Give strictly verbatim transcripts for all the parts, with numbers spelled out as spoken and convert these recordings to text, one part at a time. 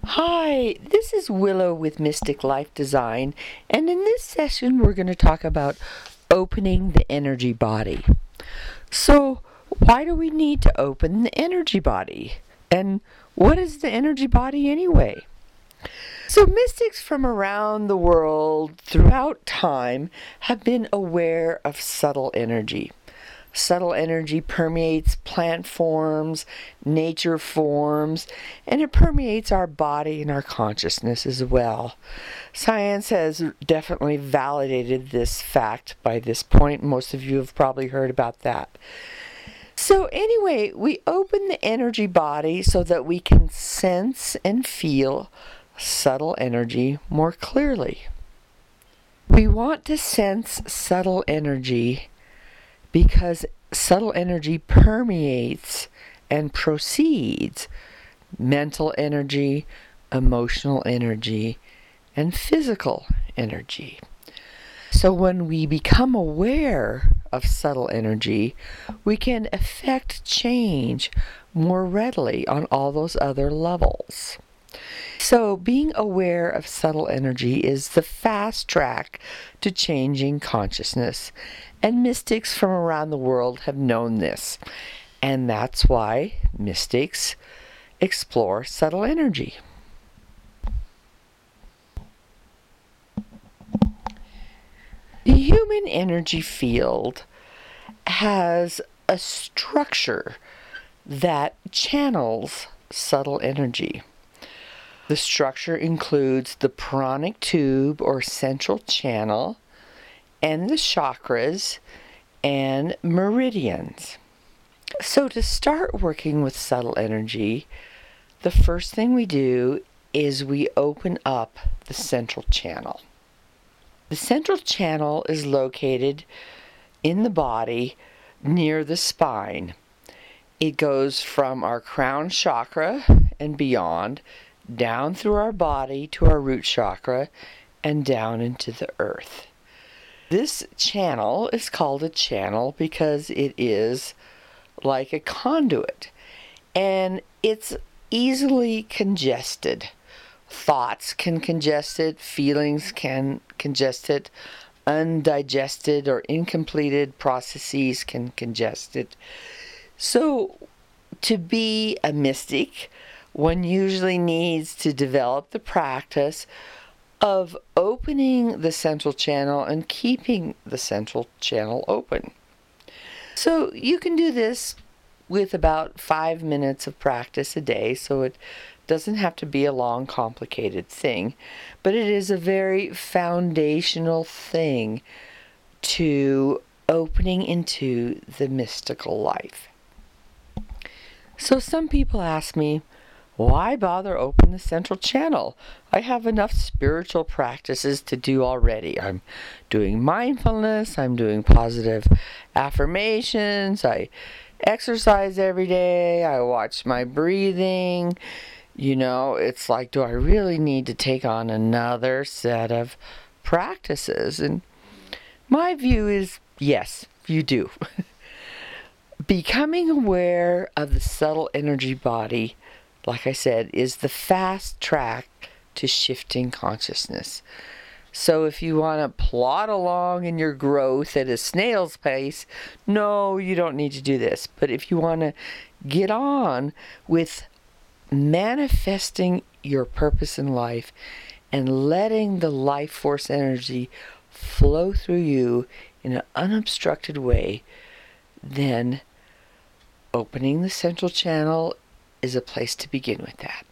Hi, this is Willow with Mystic Life Design, and in this session we're going to talk about opening the energy body. So, why do we need to open the energy body? And what is the energy body anyway? So, mystics from around the world throughout time have been aware of subtle energy. Subtle energy permeates plant forms, nature forms, and it permeates our body and our consciousness as well. Science has definitely validated this fact by this point. Most of you have probably heard about that. So anyway, we open the energy body so that we can sense and feel subtle energy more clearly. We want to sense subtle energy because subtle energy permeates and proceeds mental energy, emotional energy, and physical energy. So when we become aware of subtle energy, we can affect change more readily on all those other levels. So being aware of subtle energy is the fast track to changing consciousness. And mystics from around the world have known this. And that's why mystics explore subtle energy. The human energy field has a structure that channels subtle energy. The structure includes the pranic tube or central channel, and the chakras and meridians. So to start working with subtle energy, the first thing we do is we open up the central channel. The central channel is located in the body near the spine. It goes from our crown chakra and beyond, down through our body to our root chakra, and down into the earth. This channel is called a channel because it is like a conduit, and it's easily congested. Thoughts can congest it, feelings can congest it, undigested or incompleted processes can congest it. So, to be a mystic, one usually needs to develop the practice of opening the central channel and keeping the central channel open. So you can do this with about five minutes of practice a day, so it doesn't have to be a long, complicated thing, but it is a very foundational thing to opening into the mystical life. So some people ask me, why bother open the central channel? I have enough spiritual practices to do already. I'm doing mindfulness, I'm doing positive affirmations, I exercise every day, I watch my breathing. You know, it's like, do I really need to take on another set of practices? And my view is, yes, you do. Becoming aware of the subtle energy body, like I said, is the fast track to shifting consciousness. So if you want to plod along in your growth at a snail's pace, no, you don't need to do this. But if you want to get on with manifesting your purpose in life and letting the life force energy flow through you in an unobstructed way, then opening the central channel is a place to begin with that.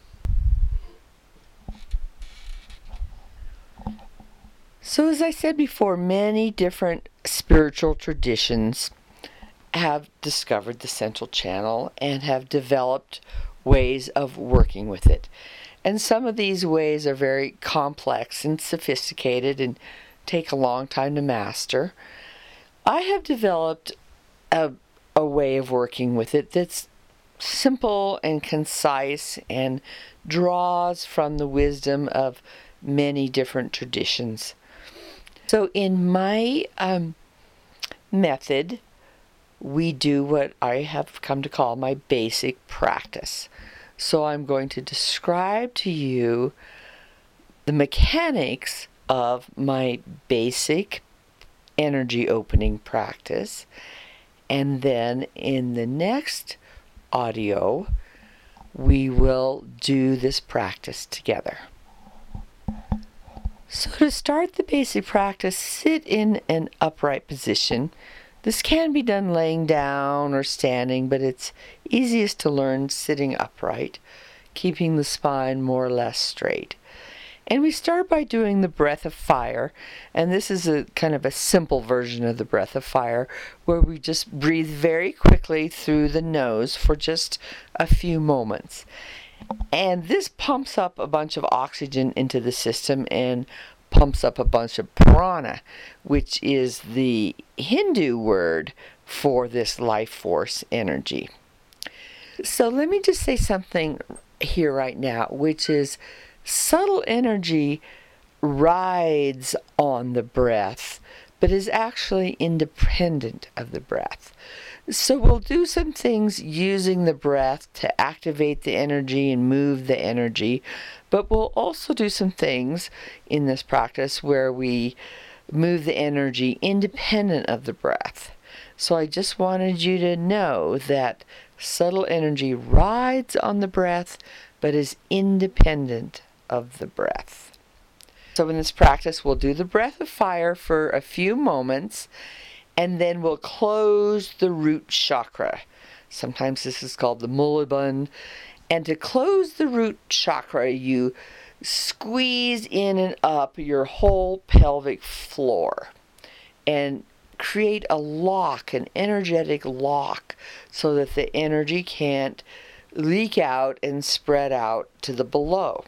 So as I said before, many different spiritual traditions have discovered the central channel and have developed ways of working with it. And some of these ways are very complex and sophisticated and take a long time to master. I have developed a, a way of working with it that's simple and concise and draws from the wisdom of many different traditions. So in my um, method, we do what I have come to call my basic practice. So I'm going to describe to you the mechanics of my basic energy opening practice, and then in the next audio we will do this practice together. So to start the basic practice, sit in an upright position. This can be done laying down or standing, but it's easiest to learn sitting upright, keeping the spine more or less straight. And we start by doing the breath of fire, and this is a kind of a simple version of the breath of fire, where we just breathe very quickly through the nose for just a few moments. And this pumps up a bunch of oxygen into the system and pumps up a bunch of prana, which is the Hindu word for this life force energy. So let me just say something here right now, which is subtle energy rides on the breath, but is actually independent of the breath. So we'll do some things using the breath to activate the energy and move the energy, but we'll also do some things in this practice where we move the energy independent of the breath. So I just wanted you to know that subtle energy rides on the breath, but is independent of the breath. So in this practice, we'll do the breath of fire for a few moments, and then we'll close the root chakra. Sometimes this is called the Mulabandha. And to close the root chakra, you squeeze in and up your whole pelvic floor and create a lock, an energetic lock, so that the energy can't leak out and spread out to the below.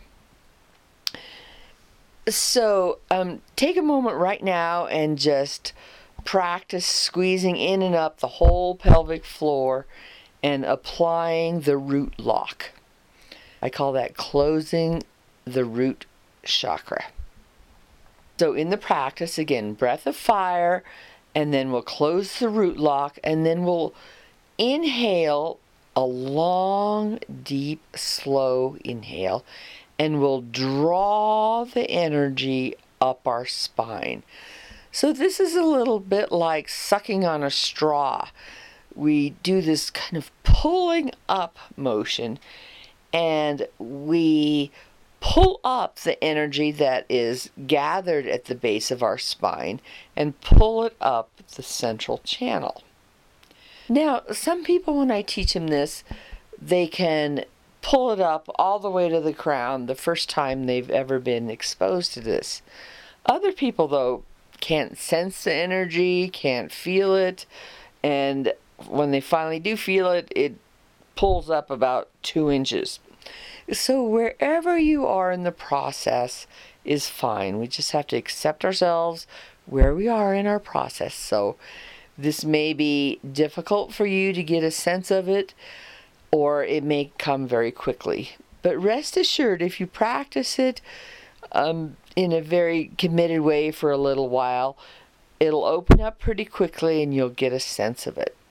So um, take a moment right now and just practice squeezing in and up the whole pelvic floor and applying the root lock. I call that closing the root chakra. So in the practice, again, breath of fire, and then we'll close the root lock, and then we'll inhale a long, deep, slow inhale, and we'll draw the energy up our spine. So this is a little bit like sucking on a straw. We do this kind of pulling up motion, and we pull up the energy that is gathered at the base of our spine and pull it up the central channel. Now, some people, when I teach them this, they can pull it up all the way to the crown the first time they've ever been exposed to this. Other people, though, can't sense the energy, can't feel it, and when they finally do feel it, it pulls up about two inches. So wherever you are in the process is fine. We just have to accept ourselves where we are in our process. So this may be difficult for you to get a sense of it, or it may come very quickly. But rest assured, if you practice it um, in a very committed way for a little while, it'll open up pretty quickly and you'll get a sense of it.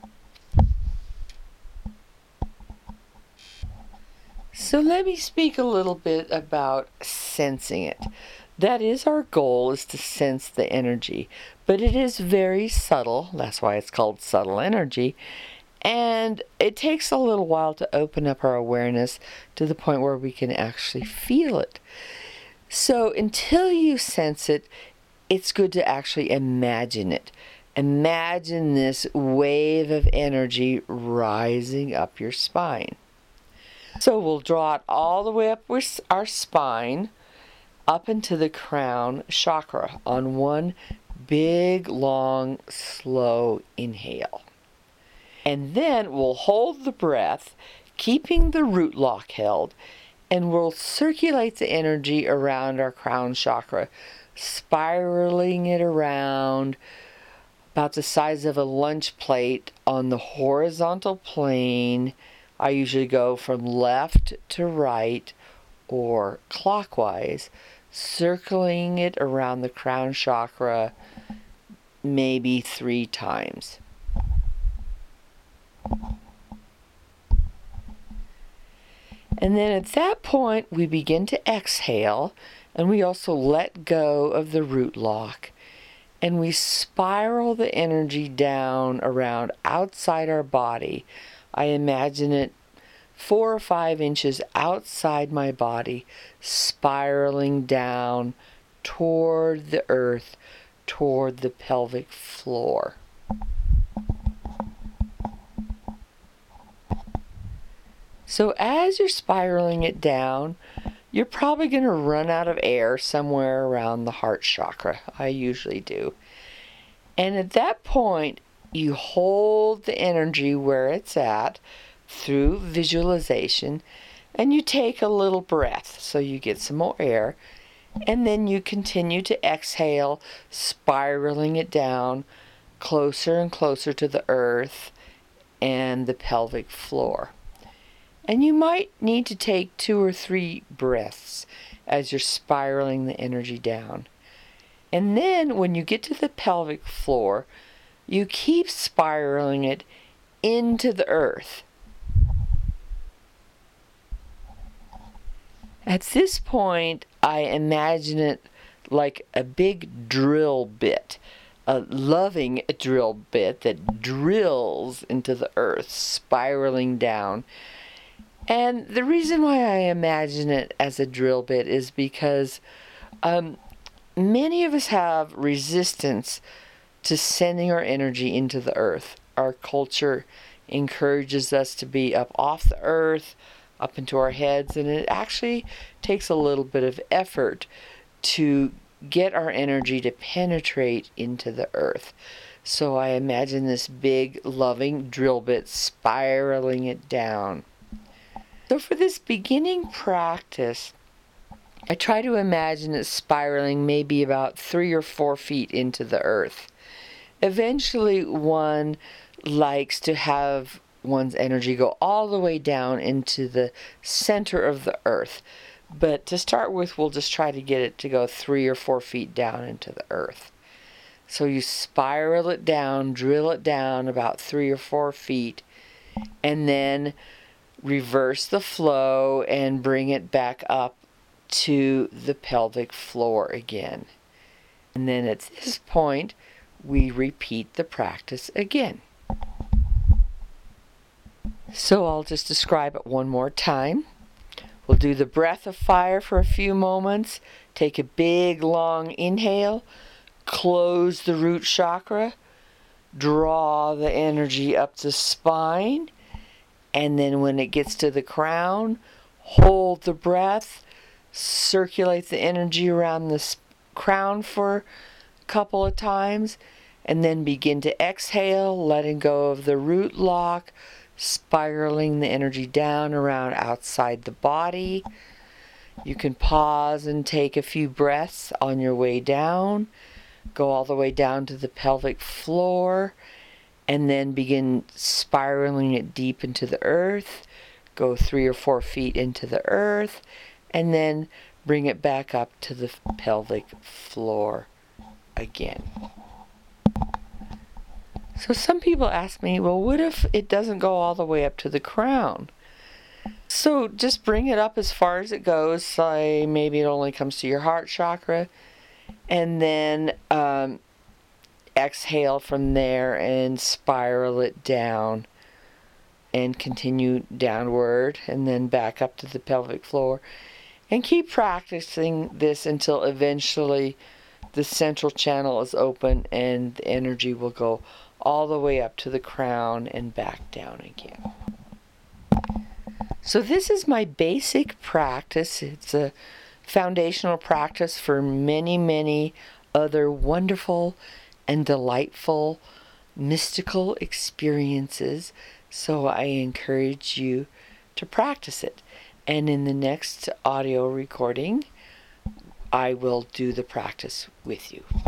So let me speak a little bit about sensing it. That is our goal, is to sense the energy. But it is very subtle. That's why it's called subtle energy. And it takes a little while to open up our awareness to the point where we can actually feel it. So until you sense it, it's good to actually imagine it. Imagine this wave of energy rising up your spine. So we'll draw it all the way up with our spine, up into the crown chakra on one big, long, slow inhale. And then we'll hold the breath, keeping the root lock held, and we'll circulate the energy around our crown chakra, spiraling it around about the size of a lunch plate on the horizontal plane. I usually go from left to right or clockwise, circling it around the crown chakra maybe three times. And then at that point, we begin to exhale, and we also let go of the root lock. And we spiral the energy down around outside our body. I imagine it four or five inches outside my body, spiraling down toward the earth, toward the pelvic floor. So as you're spiraling it down, you're probably going to run out of air somewhere around the heart chakra. I usually do. And at that point, you hold the energy where it's at through visualization, and you take a little breath so you get some more air, and then you continue to exhale, spiraling it down closer and closer to the earth and the pelvic floor. And you might need to take two or three breaths as you're spiraling the energy down. And then when you get to the pelvic floor, you keep spiraling it into the earth. At this point, I imagine it like a big drill bit, a loving drill bit that drills into the earth, spiraling down. And the reason why I imagine it as a drill bit is because um, many of us have resistance to sending our energy into the earth. Our culture encourages us to be up off the earth, up into our heads, and it actually takes a little bit of effort to get our energy to penetrate into the earth. So I imagine this big, loving drill bit spiraling it down. So for this beginning practice, I try to imagine it spiraling maybe about three or four feet into the earth. Eventually, one likes to have one's energy go all the way down into the center of the earth. But to start with, we'll just try to get it to go three or four feet down into the earth. So you spiral it down, drill it down about three or four feet, and then reverse the flow and bring it back up to the pelvic floor again. And then at this point, we repeat the practice again. So I'll just describe it one more time. We'll do the breath of fire for a few moments. Take a big, long inhale. Close the root chakra. Draw the energy up the spine. And then when it gets to the crown, hold the breath. Circulate the energy around the crown for a couple of times. And then begin to exhale, letting go of the root lock, spiraling the energy down around outside the body. You can pause and take a few breaths on your way down. Go all the way down to the pelvic floor, and then begin spiraling it deep into the earth. Go three or four feet into the earth, and then bring it back up to the pelvic floor again. So some people ask me, well, what if it doesn't go all the way up to the crown? So just bring it up as far as it goes. Say maybe it only comes to your heart chakra. And then um, exhale from there and spiral it down. And continue downward and then back up to the pelvic floor. And keep practicing this until eventually the central channel is open and the energy will go all the way up to the crown and back down again. So this is my basic practice. It's a foundational practice for many, many other wonderful and delightful mystical experiences. So I encourage you to practice it. And in the next audio recording, I will do the practice with you.